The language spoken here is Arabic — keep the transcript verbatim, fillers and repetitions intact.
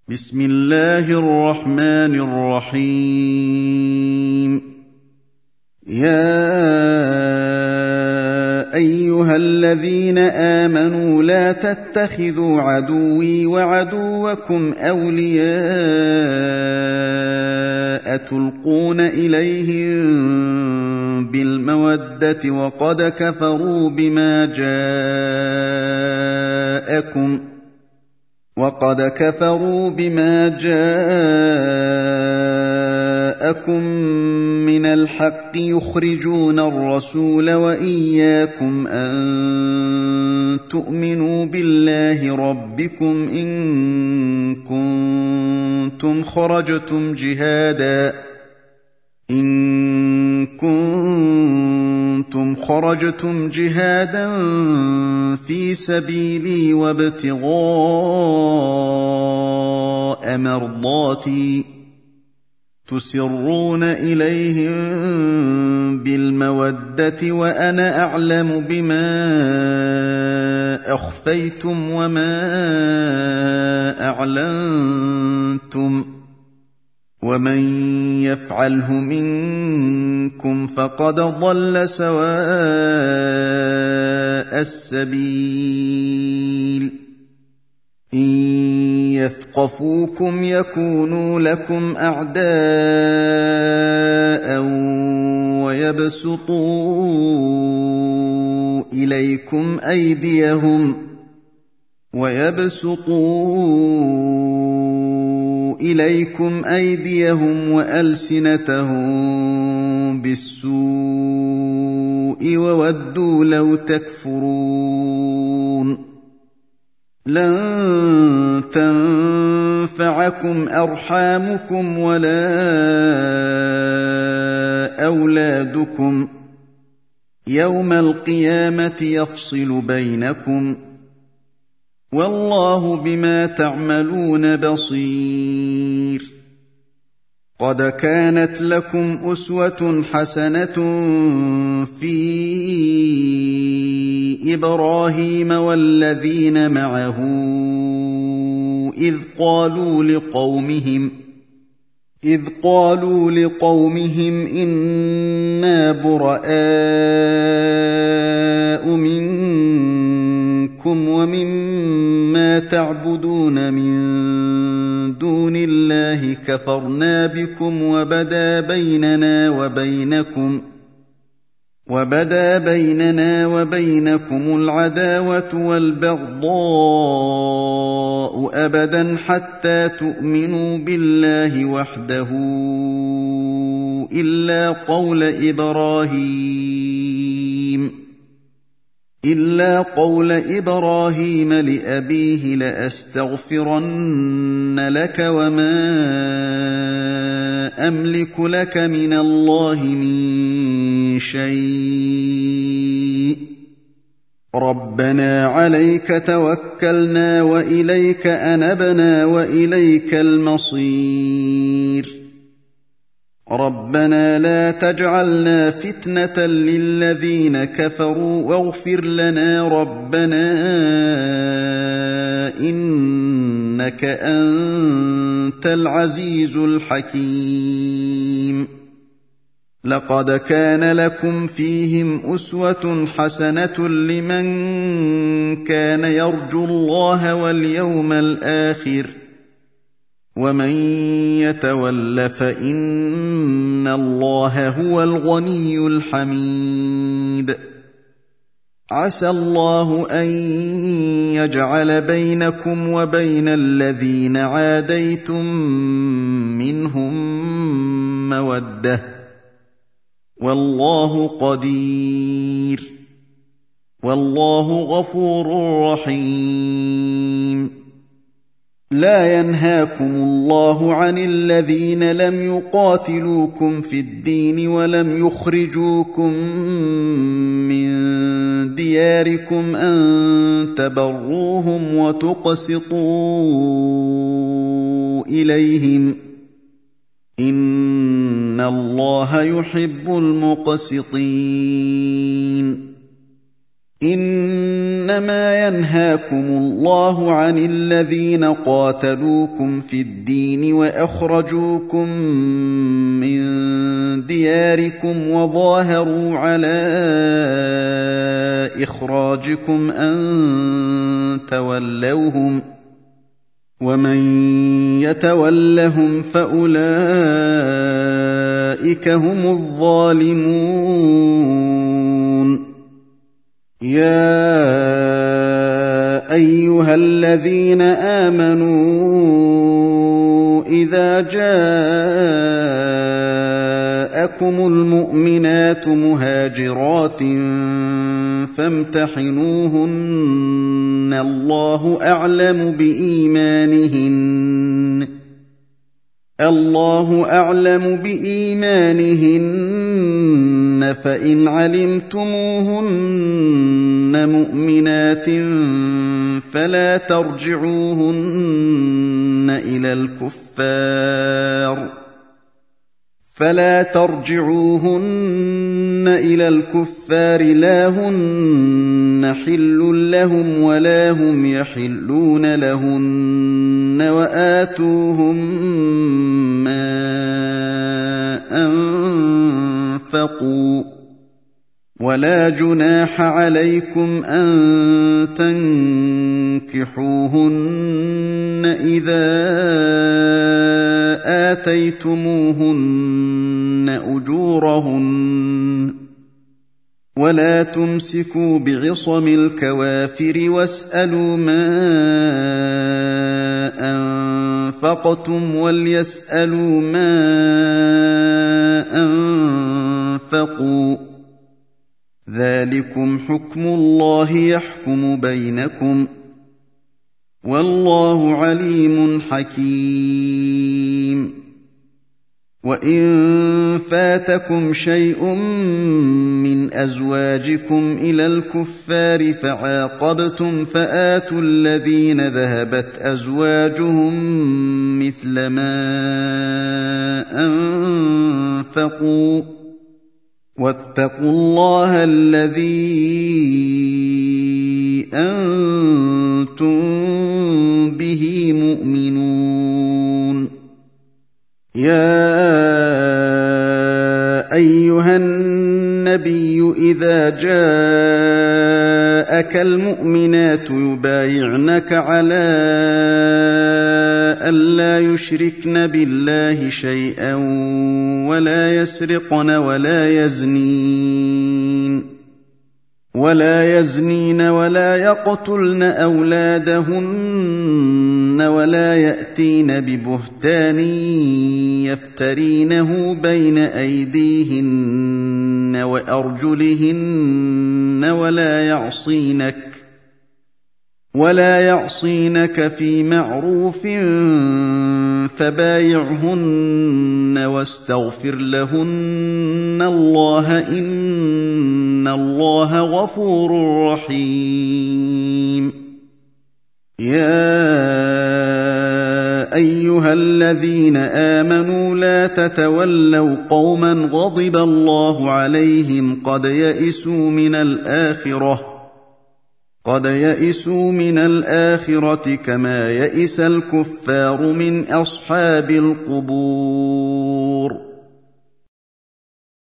بسم الله الرحمن الرحيم يا أيها الذين آمنوا لا تتخذوا عدوي وعدوكم أولياء تلقون إليهم بالمودة وقد كفروا بما جاءكم وقد كفروا بما جاءكم من الحق يخرجون الرسول وإياكم أن تؤمنوا بالله ربكم إن كنتم خرجتم جهادا إن كنتم خرجتم جهادا في سبيلي وابتغاء مرضاتي تسرون إليهم بالمودة وأنا أعلم بما أخفيتم وما أعلنتم ومن يفعله منكم فقد ضل سواء السبيل إن يثقفوكم يكونوا لكم أعداء ويبسطوا إليكم أيديهم ويبسطوا إليكم أيديهم وألسنتهم بالسوء وودوا لو تكفرون لن تنفعكم أرحامكم ولا أولادكم يوم القيامة يفصل بينكم والله بما تعملون بصير قد كانت لكم أسوة حسنة في إبراهيم والذين معه إذ قالوا لقومهم إذ قالوا لقومهم إنا براء منكم ومما تعبدون من دون الله كفرنا بكم وبدا بيننا وبينكم وبدا بيننا وبينكم العداوة والبغضاء أبدا حتى تؤمنوا بالله وحده إلا قول إبراهيم إلا قول إبراهيم لأبيه لأستغفرن لك وما أملك لك من الله من شيء ربنا عليك توكلنا وإليك أنبنا وإليك المصير ربنا لا تجعلنا فتنة للذين كفروا واغفر لنا ربنا إنك أنت العزيز الحكيم لقد كان لكم فيهم أسوة حسنة لمن كان يرجو الله واليوم الآخر ومن يتول فإن الله هو الغني الحميد عسى الله أن يجعل بينكم وبين الذين عاديتم منهم مودة والله قدير والله غفور رحيم لا ينهاكم الله عن الذين لم يقاتلوكم في الدين ولم يخرجوكم من دياركم أن تبروهم وتقسطوا إليهم إن الله يحب المقسطين إنما ينهاكم الله عن الذين قاتلوكم في الدين وأخرجوكم من دياركم وظاهروا على إخراجكم أن تولوهم ومن يتولهم فأولئك هم الظالمون يا أيها الذين آمنوا إذا جاءكم المؤمنات مهاجرات فامتحنوهن الله أعلم بإيمانهن الله أعلم بإيمانهن فإن علمتموهن مؤمنات فلا ترجعوهن إلى الكفار فلا ترجعوهن إلى الكفار لا هن حل لهم ولا هم يحلون لهن وآتوهم ما أنفقوا ولا جناح عليكم أن تنكحوهن إذا آتيتموهن أجورهن ولا تمسكوا بعصم الكوافر واسألوا ما أنفقتم وليسألوا ما أنفقوا ذلكم حكم الله يحكم بينكم والله عليم حكيم وإن فاتكم شيء من أزواجكم إلى الكفار فعاقبتم فآتوا الذين ذهبت أزواجهم مثل ما أنفقوا واتقوا الله الذي أنتم به مؤمنون يا أيها النبي إذا جاءك المؤمنات يبايعنك على ألا يشركن بالله شيئا ولا يسرقن ولا يزنين ولا يزنين ولا يقتلن أولادهن ولا يأتين ببهتان يفترينه بين أيديهن وأرجلهن ولا يعصينك ولا يعصينك في معروف فبايعهن واستغفر لهن الله إن الله غفور رحيم يا أيها الذين آمنوا لا تتولوا قوما غضب الله عليهم قد يئسوا من الآخرة قد يئسوا من الآخرة كما يئس الكفار من أصحاب القبور